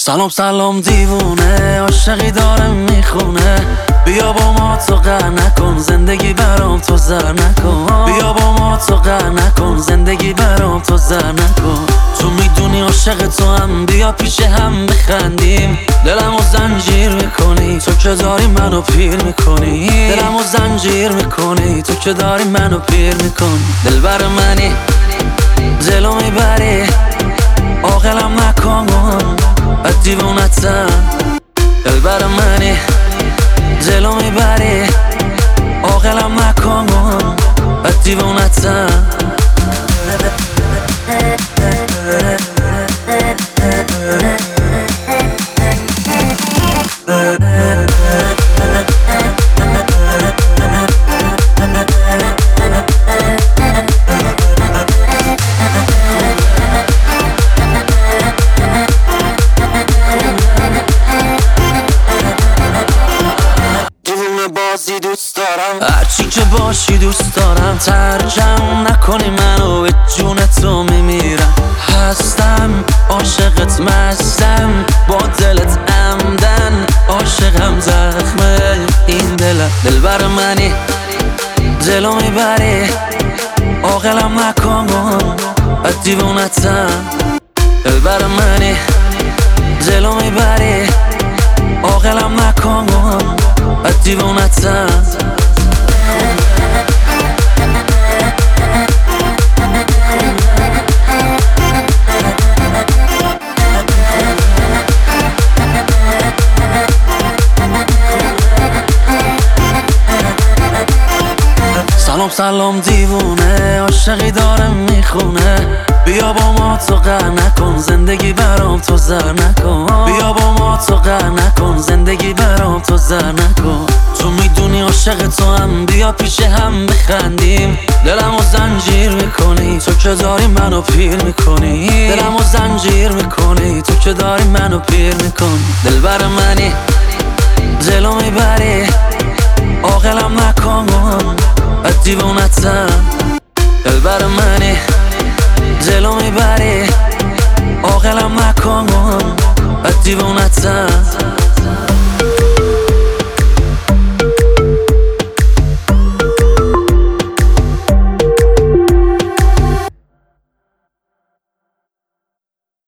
سلام سلام دیوونه، عاشقی داره میخونه. بیا با ما تو قهر نکن، زندگی برام تو زر نکن. بیا با ما تو قهر نکن، زندگی برام تو زر نکن. تو میدونی عاشق تو هم، بیا پیش هم بخندیم. دلمو زنجیر میکنی تو که داری منو پیر میکنی. دلمو زنجیر میکنی تو که داری منو پیر میکنی. دلبر منی دلو میبری، عاقلم نکن بد دیوونتم. دلبر منی دلو میبری، عاقلم نکن بد دیوونتم. دوست دارم هرچی که باشی دوست دارم. ترجم نکنی منو، به جون تو میمیرم. هستم عاشقت، مستم با دلت عمدن. عاشقم زخمه این دلم. دلبر منی دلو میبری، عاقلم نکن بد دیوونتم. دلبر منی دلو میبری، عاقلم نکن بد دیوونتم. سلام سلام دیوونه، عاشقی داره میخونه. بیا با ما تو قهر نکن، زندگی برام تو زر نکن. بیا با ما تو قهر نکن، زندگی برام تو زر نکن. تو میدونی عاشق تو هم، بیا پیش هم بخندیم. دلمو زنجیر میکنی تو که داری منو پیر میکنی. دلمو زنجیر میکنی تو که داری منو پیر میکنی. دلبر منی دلو میبری، عاقلم نکن بد دیوونتم. دلبر منی دلو میبری، عاقلم نکن بد دیوونتم.